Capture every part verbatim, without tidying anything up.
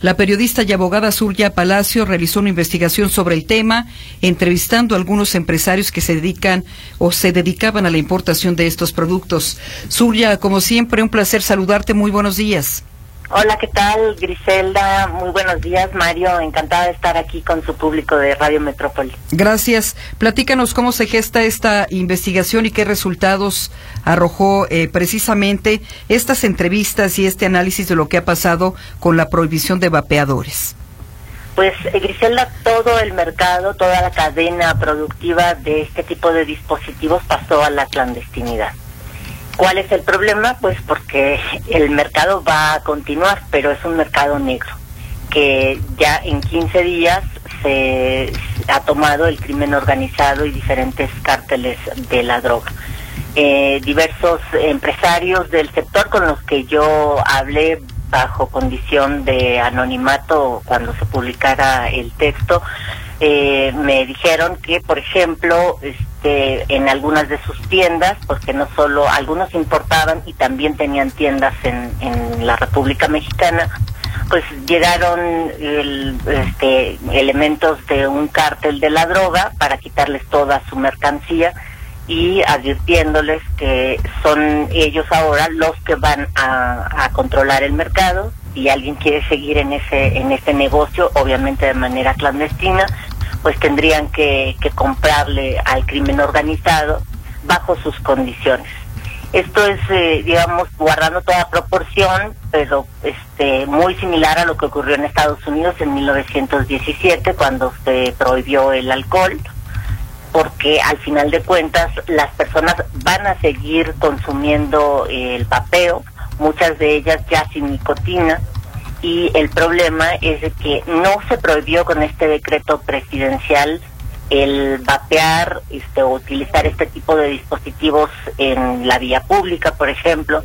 La periodista y abogada Surya Palacio realizó una investigación sobre el tema, entrevistando a algunos empresarios que se dedican o se dedicaban a la importación de estos productos. Surya, como siempre, un placer saludarte. Muy buenos días. Hola, ¿qué tal, Griselda? Muy buenos días, Mario. Encantada de estar aquí con su público de Radio Metrópoli. Gracias. Platícanos cómo se gesta esta investigación y qué resultados arrojó eh, precisamente estas entrevistas y este análisis de lo que ha pasado con la prohibición de vapeadores. Pues, eh, Griselda, todo el mercado, toda la cadena productiva de este tipo de dispositivos pasó a la clandestinidad. ¿Cuál es el problema? Pues porque el mercado va a continuar, pero es un mercado negro, que ya en quince días se ha tomado el crimen organizado y diferentes cárteles de la droga. Eh, diversos empresarios del sector con los que yo hablé bajo condición de anonimato cuando se publicara el texto, eh, me dijeron que, por ejemplo, este, en algunas de sus tiendas, porque no solo algunos importaban y también tenían tiendas en, en la República Mexicana, pues llegaron el, este, elementos de un cártel de la droga para quitarles toda su mercancía y advirtiéndoles que son ellos ahora los que van a, a controlar el mercado. Si alguien quiere seguir en ese en ese negocio, obviamente de manera clandestina, pues tendrían que, que comprarle al crimen organizado bajo sus condiciones. Esto es, eh, digamos, guardando toda proporción, pero este muy similar a lo que ocurrió en Estados Unidos en mil novecientos diecisiete, cuando se prohibió el alcohol, porque al final de cuentas las personas van a seguir consumiendo el vapeo, muchas de ellas ya sin nicotina, y el problema es de que no se prohibió con este decreto presidencial el vapear este, o utilizar este tipo de dispositivos en la vía pública, por ejemplo,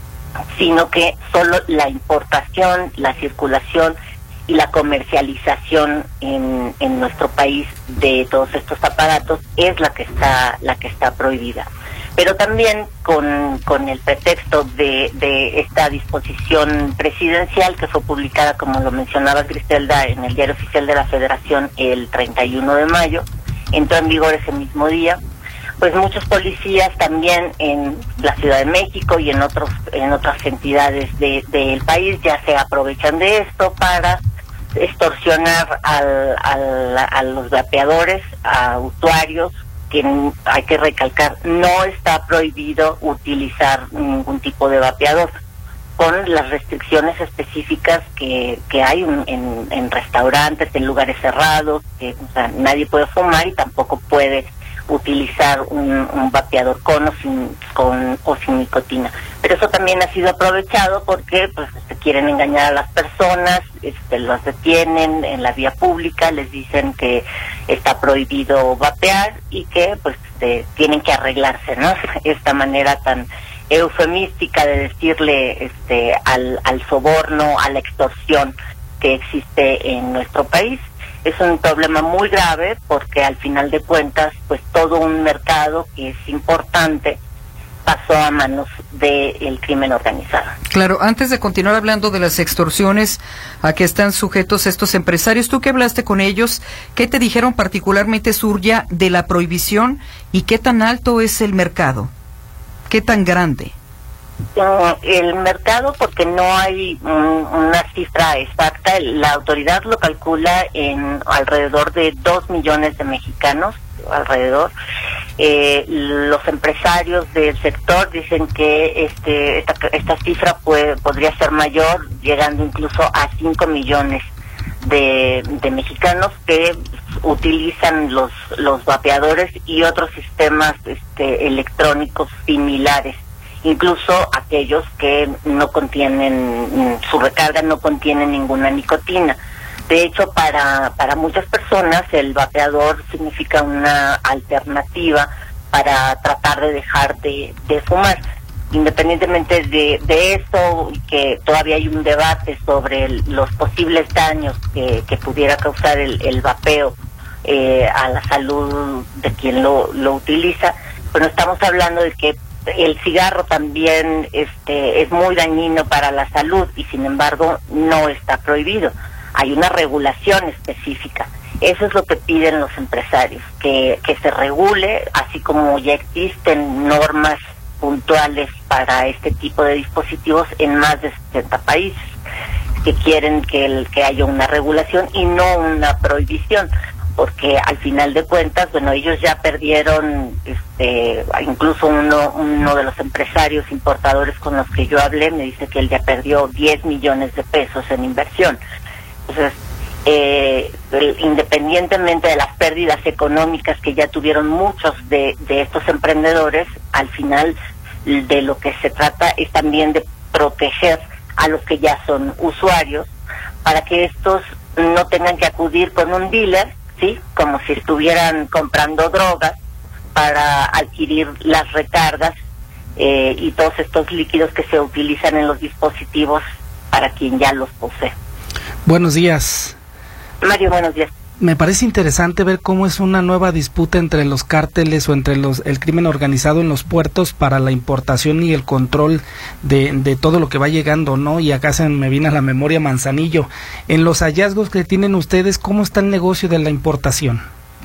sino que solo la importación, la circulación y la comercialización en, en nuestro país de todos estos aparatos es la que está la que está prohibida. Pero también con, con el pretexto de, de esta disposición presidencial que fue publicada, como lo mencionaba Griselda, en el Diario Oficial de la Federación el treinta y uno de mayo, entró en vigor ese mismo día, pues muchos policías también en la Ciudad de México y en otros en otras entidades de, del país ya se aprovechan de esto para extorsionar al, al, a los vapeadores, a usuarios, que hay que recalcar, no está prohibido utilizar ningún tipo de vapeador, con las restricciones específicas que, que hay en, en restaurantes, en lugares cerrados, que o sea, nadie puede fumar y tampoco puede utilizar un, un vapeador con o sin, con o sin nicotina. Pero eso también ha sido aprovechado porque pues este, quieren engañar a las personas, este, los detienen en la vía pública, les dicen que está prohibido vapear y que pues este, tienen que arreglarse, ¿no? Esta manera tan eufemística de decirle este al, al soborno, a la extorsión que existe en nuestro país. Es un problema muy grave porque al final de cuentas, pues todo un mercado que es importante pasó a manos del crimen organizado. Claro, antes de continuar hablando de las extorsiones a que están sujetos estos empresarios, tú que hablaste con ellos, ¿qué te dijeron particularmente, Surya, de la prohibición y qué tan alto es el mercado? ¿Qué tan grande? Uh, el mercado, porque no hay um, una cifra exacta, la autoridad lo calcula en alrededor de dos millones de mexicanos, alrededor. Eh, los empresarios del sector dicen que este esta, esta cifra puede, podría ser mayor, llegando incluso a cinco millones de, de mexicanos que utilizan los, los vapeadores y otros sistemas este, electrónicos similares. Incluso aquellos que no contienen, su recarga no contiene ninguna nicotina. De hecho, para, para muchas personas el vapeador significa una alternativa para tratar de dejar de, de fumar. Independientemente de, de eso, que todavía hay un debate sobre el, los posibles daños que, que pudiera causar el, el vapeo eh, a la salud de quien lo, lo utiliza, pero estamos hablando de que el cigarro también este, es muy dañino para la salud y sin embargo no está prohibido. Hay una regulación específica. Eso es lo que piden los empresarios, que, que se regule, así como ya existen normas puntuales para este tipo de dispositivos en más de setenta países, que quieren que, el, que haya una regulación y no una prohibición, porque al final de cuentas, bueno, ellos ya perdieron, este, incluso uno, uno de los empresarios importadores con los que yo hablé me dice que él ya perdió diez millones de pesos en inversión. Entonces, eh, el, independientemente de las pérdidas económicas que ya tuvieron muchos de, de estos emprendedores, al final de lo que se trata es también de proteger a los que ya son usuarios, para que estos no tengan que acudir con un dealer, ¿sí? Como si estuvieran comprando drogas para adquirir las recargas eh, y todos estos líquidos que se utilizan en los dispositivos para quien ya los posee. Buenos días. Mario, buenos días. Me parece interesante ver cómo es una nueva disputa entre los cárteles o entre los el crimen organizado en los puertos para la importación y el control de, de todo lo que va llegando, ¿no? Y acá se me viene a la memoria Manzanillo. En los hallazgos que tienen ustedes, ¿cómo está el negocio de la importación?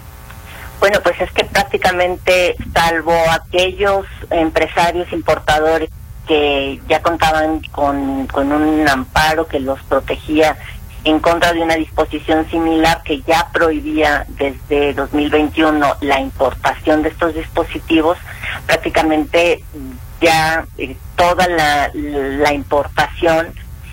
Bueno, pues es que prácticamente, salvo aquellos empresarios importadores que ya contaban con, con un amparo que los protegía en contra de una disposición similar que ya prohibía desde dos mil veintiuno la importación de estos dispositivos, prácticamente ya eh, toda la, la importación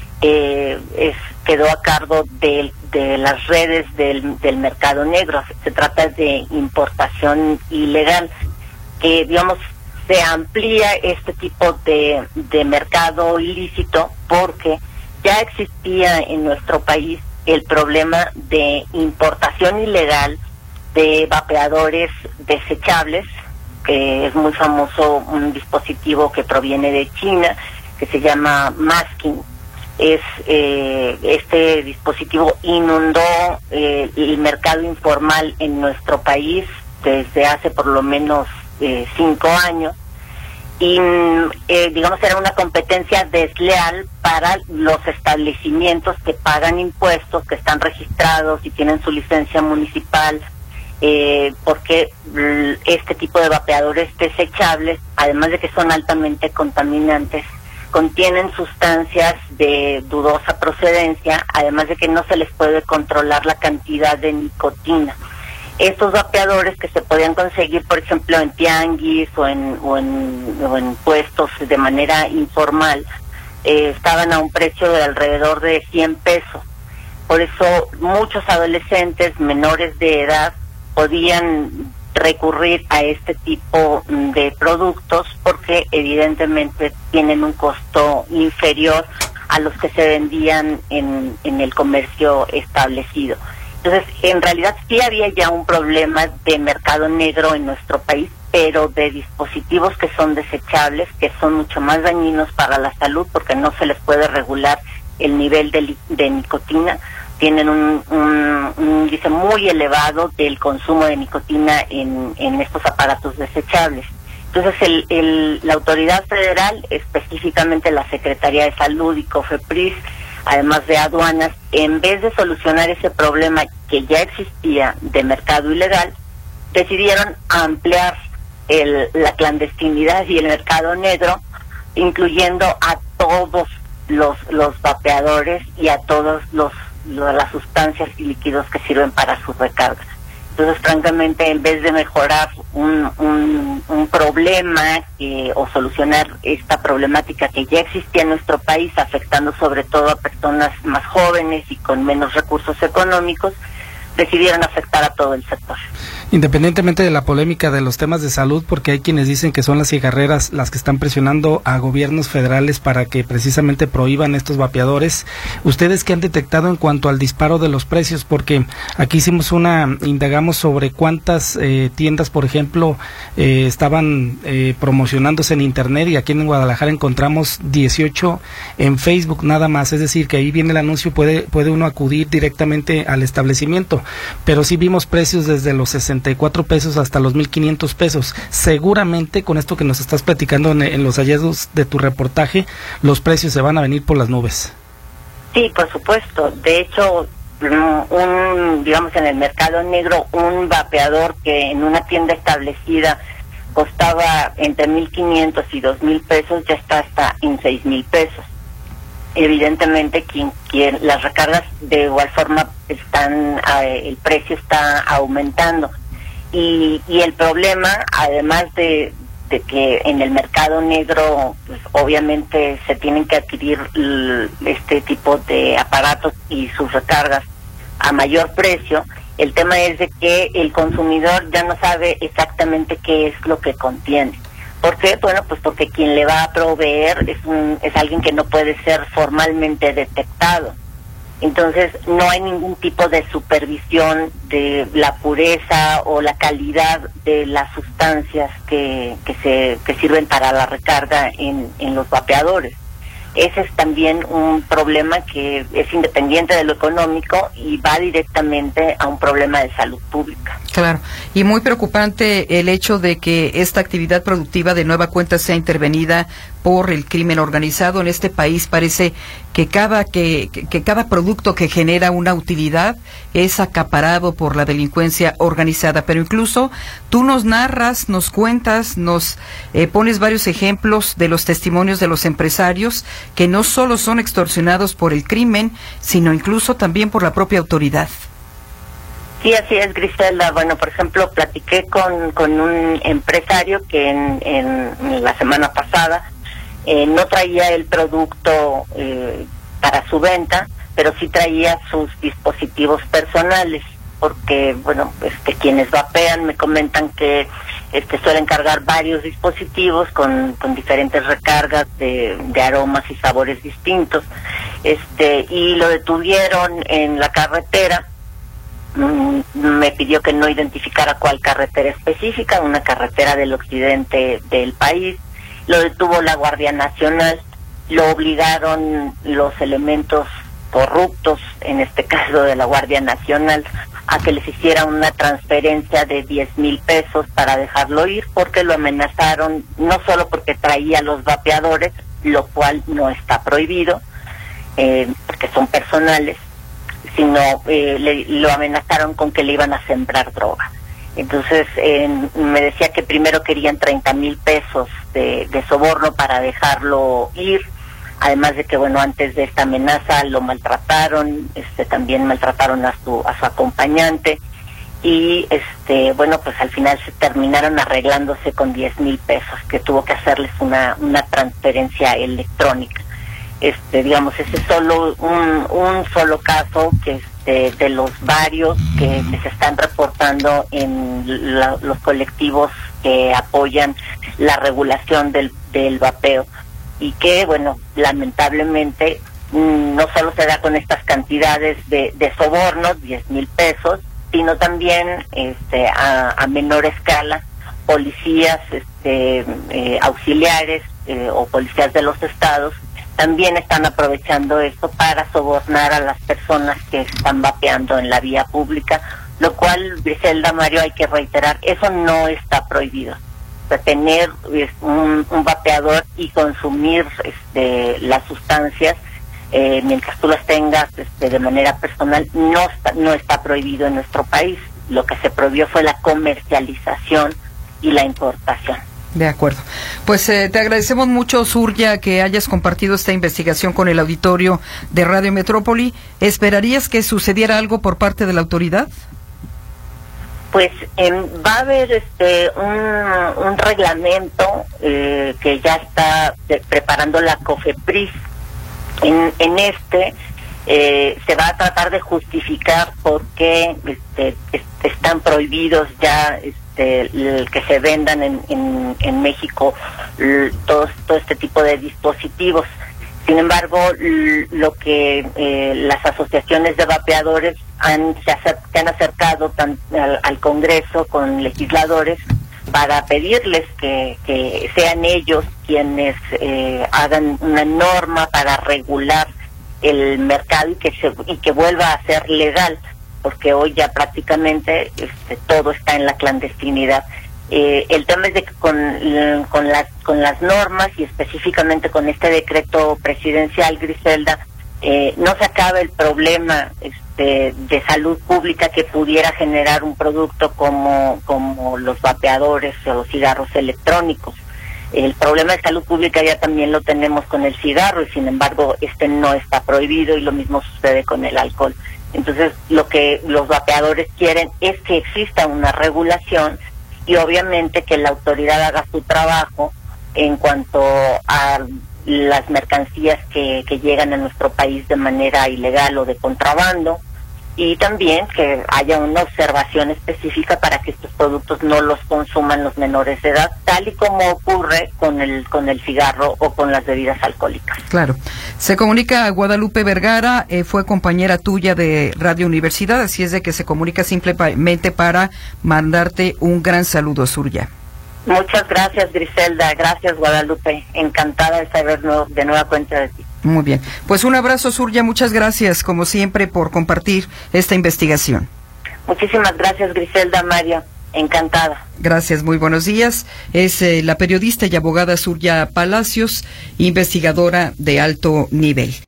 eh, es, quedó a cargo de, de las redes del, del mercado negro. Se trata de importación ilegal, que digamos se amplía este tipo de, de mercado ilícito porque ya existía en nuestro país el problema de importación ilegal de vapeadores desechables, que es muy famoso, un dispositivo que proviene de China, que se llama Masking. Es eh, este dispositivo inundó eh, el mercado informal en nuestro país desde hace por lo menos eh, cinco años. Y eh, digamos era una competencia desleal para los establecimientos que pagan impuestos, que están registrados y tienen su licencia municipal, eh, porque este tipo de vapeadores desechables, además de que son altamente contaminantes, contienen sustancias de dudosa procedencia, además de que no se les puede controlar la cantidad de nicotina. Estos vapeadores que se podían conseguir, por ejemplo, en tianguis o en, o en, o en puestos de manera informal, eh, estaban a un precio de alrededor de cien pesos. Por eso muchos adolescentes menores de edad podían recurrir a este tipo de productos porque evidentemente tienen un costo inferior a los que se vendían en, en el comercio establecido. Entonces, en realidad sí había ya un problema de mercado negro en nuestro país, pero de dispositivos que son desechables, que son mucho más dañinos para la salud porque no se les puede regular el nivel de, de nicotina. Tienen un, un, un índice muy elevado del consumo de nicotina en, en estos aparatos desechables. Entonces, el, el, la autoridad federal, específicamente la Secretaría de Salud y COFEPRIS, además de aduanas, en vez de solucionar ese problema que ya existía de mercado ilegal, decidieron ampliar el, la clandestinidad y el mercado negro, incluyendo a todos los, los vapeadores y a todos los, los las sustancias y líquidos que sirven para su recarga. Entonces, francamente, en vez de mejorar un, un, un problema eh, o solucionar esta problemática que ya existía en nuestro país, afectando sobre todo a personas más jóvenes y con menos recursos económicos, decidieron afectar a todo el sector. Independientemente de la polémica de los temas de salud, porque hay quienes dicen que son las cigarreras las que están presionando a gobiernos federales para que precisamente prohíban estos vapeadores, ¿ustedes qué han detectado en cuanto al disparo de los precios? Porque aquí hicimos una, indagamos sobre cuántas eh, tiendas, por ejemplo, eh, estaban eh, promocionándose en internet, y aquí en Guadalajara encontramos dieciocho en Facebook nada más, es decir, que ahí viene el anuncio, puede, puede uno acudir directamente al establecimiento, pero sí vimos precios desde los sesenta treinta y cuatro pesos hasta los mil quinientos pesos. Seguramente con esto que nos estás platicando en, en los hallazgos de tu reportaje, los precios se van a venir por las nubes. Sí, por supuesto. De hecho, un, digamos, en el mercado negro, un vapeador que en una tienda establecida costaba entre mil quinientos y dos mil pesos, ya está hasta en seis mil pesos. Evidentemente, quien, quien las recargas de igual forma están, eh, el precio está aumentando. Y, y el problema, además de, de que en el mercado negro, pues obviamente se tienen que adquirir l, este tipo de aparatos y sus recargas a mayor precio, el tema es de que el consumidor ya no sabe exactamente qué es lo que contiene. ¿Por qué? Bueno, pues porque quien le va a proveer es, un, es alguien que no puede ser formalmente detectado. Entonces, no hay ningún tipo de supervisión de la pureza o la calidad de las sustancias que, que, se, que sirven para la recarga en, en los vapeadores. Ese es también un problema que es independiente de lo económico y va directamente a un problema de salud pública. Claro, y muy preocupante el hecho de que esta actividad productiva de nueva cuenta sea intervenida por el crimen organizado. En este país parece que cada que, que, que cada producto que genera una utilidad es acaparado por la delincuencia organizada. Pero incluso tú nos narras, nos cuentas, nos eh, pones varios ejemplos de los testimonios de los empresarios que no solo son extorsionados por el crimen, sino incluso también por la propia autoridad. Sí, así es, Griselda. Bueno, por ejemplo, platiqué con, con un empresario que en, en la semana pasada eh, no traía el producto eh, para su venta, pero sí traía sus dispositivos personales, porque, bueno, este, quienes vapean me comentan que este, suelen cargar varios dispositivos con, con diferentes recargas de, de aromas y sabores distintos, este, y lo detuvieron en la carretera. Me pidió que no identificara cuál carretera específica, una carretera del occidente del país. Lo detuvo la Guardia Nacional, lo obligaron los elementos corruptos, en este caso de la Guardia Nacional, a que les hiciera una transferencia de diez mil pesos para dejarlo ir, porque lo amenazaron, no solo porque traía los vapeadores, lo cual no está prohibido, eh, porque son personales, sino eh, le, lo amenazaron con que le iban a sembrar droga. Entonces eh, me decía que primero querían treinta mil pesos de, de soborno para dejarlo ir, además de que, bueno, antes de esta amenaza lo maltrataron, este también maltrataron a su a su acompañante, y este bueno, pues al final se terminaron arreglándose con diez mil pesos, que tuvo que hacerles una, una transferencia electrónica. Este, digamos, ese es solo un, un solo caso que este, de los varios que, que se están reportando en la, los colectivos que apoyan la regulación del, del vapeo, y que, bueno, lamentablemente no solo se da con estas cantidades de, de sobornos, diez mil pesos, sino también este, a, a menor escala, policías este, eh, auxiliares eh, o policías de los estados también están aprovechando esto para sobornar a las personas que están vapeando en la vía pública, lo cual, Griselda, Mario, hay que reiterar, eso no está prohibido. O sea, tener un, un vapeador y consumir este, las sustancias eh, mientras tú las tengas este, de manera personal no está, no está prohibido en nuestro país. Lo que se prohibió fue la comercialización y la importación. De acuerdo. Pues eh, te agradecemos mucho, Surya, que hayas compartido esta investigación con el auditorio de Radio Metrópoli. ¿Esperarías que sucediera algo por parte de la autoridad? Pues eh, va a haber este un, un reglamento eh, que ya está de, preparando la COFEPRIS. En, en este eh, se va a tratar de justificar por qué este, est están prohibidos ya este, el que se vendan en, en, en México todo, todo este tipo de dispositivos. Sin embargo, lo que eh, las asociaciones de vapeadores han, se, acer se han acercado tan, al, al Congreso con legisladores para pedirles que, que sean ellos quienes eh, hagan una norma para regular el mercado y que se, y que vuelva a ser legal, porque hoy ya prácticamente este, todo está en la clandestinidad. Eh, el tema es de que con, con, las, con las normas y específicamente con este decreto presidencial, Griselda, eh, no se acaba el problema este, de salud pública que pudiera generar un producto como, como los vapeadores o los cigarros electrónicos. El problema de salud pública ya también lo tenemos con el cigarro y sin embargo este no está prohibido y lo mismo sucede con el alcohol. Entonces lo que los vapeadores quieren es que exista una regulación y obviamente que la autoridad haga su trabajo en cuanto a las mercancías que, que llegan a nuestro país de manera ilegal o de contrabando, y también que haya una observación específica para que estos productos no los consuman los menores de edad, tal y como ocurre con el con el cigarro o con las bebidas alcohólicas. Claro. Se comunica a Guadalupe Vergara, eh, fue compañera tuya de Radio Universidad, así es de que se comunica simplemente para mandarte un gran saludo, Surya. Muchas gracias, Griselda. Gracias, Guadalupe. Encantada de saber no, de nueva cuenta de ti. Muy bien. Pues un abrazo, Surya. Muchas gracias, como siempre, por compartir esta investigación. Muchísimas gracias, Griselda, Mario. Encantada. Gracias, muy buenos días. Es eh, la periodista y abogada Surya Palacios, investigadora de alto nivel.